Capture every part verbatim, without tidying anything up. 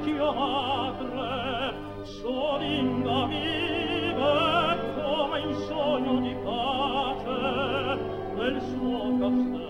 vecchia madre solinga vive come in sogno di pace nel suo castello.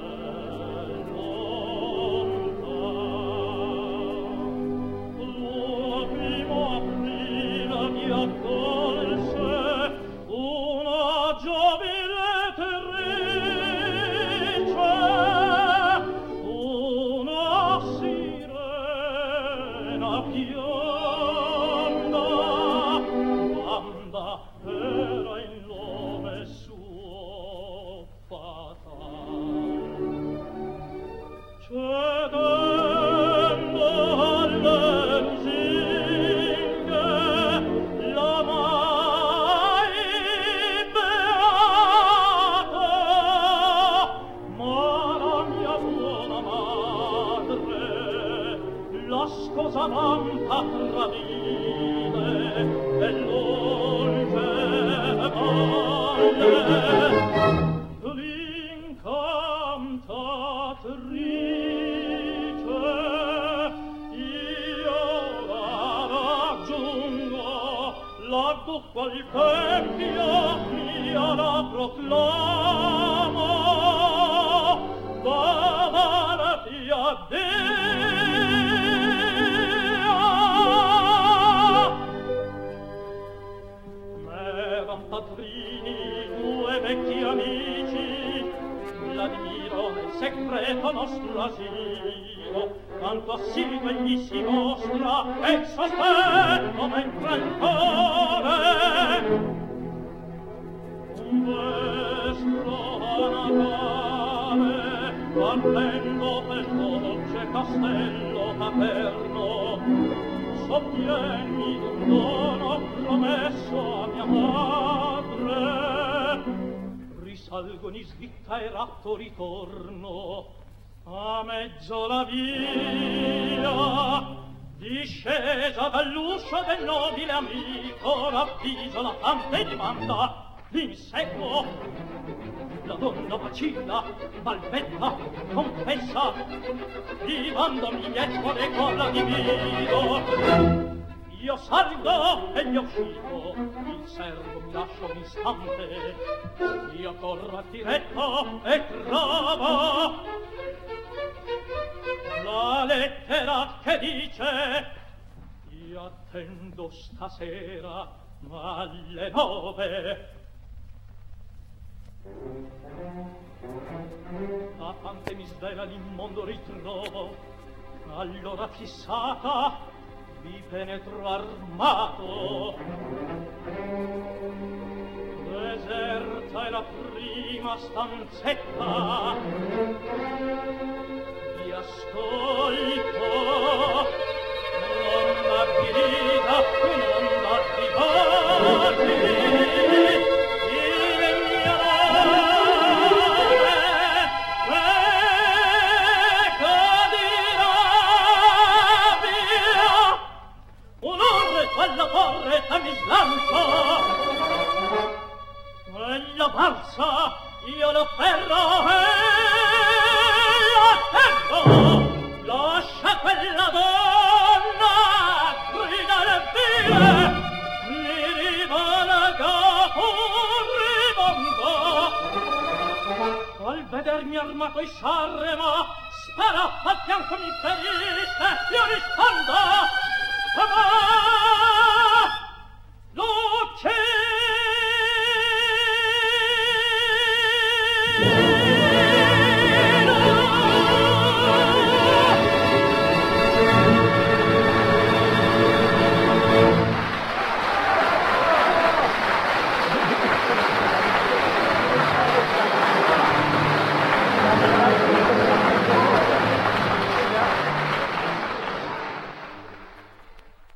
Ritorno a mezzo la via, discesa dall'uscio del nobile amico, ravviso la fante e dimanda l'inseguo. La donna vacilla, balbetta, confessa, divandomi dietro le colla di mio. Io salgo e gli ho uscito, il servo mi lascia un istante, io corro a diretto e trovo la lettera che dice: io attendo stasera alle nove. La fante mi svela l'immondo ritrovo, allora fissata vi penetro armato. Deserta è la prima stanzetta, vi ascolto, l'onda grida, un'onda di voci, il mio nome eco dirà via. Un'orre quella porretta mi slancio, quella balsa io lo ferro e attendo. Lascia quella donna gridare via, mi rivolgo un ribondo. Al vedermi armato in Sanremo, spara al fianco mi ferisce, io rispondo: ma